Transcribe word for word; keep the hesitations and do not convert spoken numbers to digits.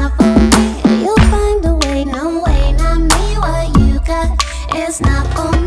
not for me. You'll find a way, no way, not me. What you got is not for me.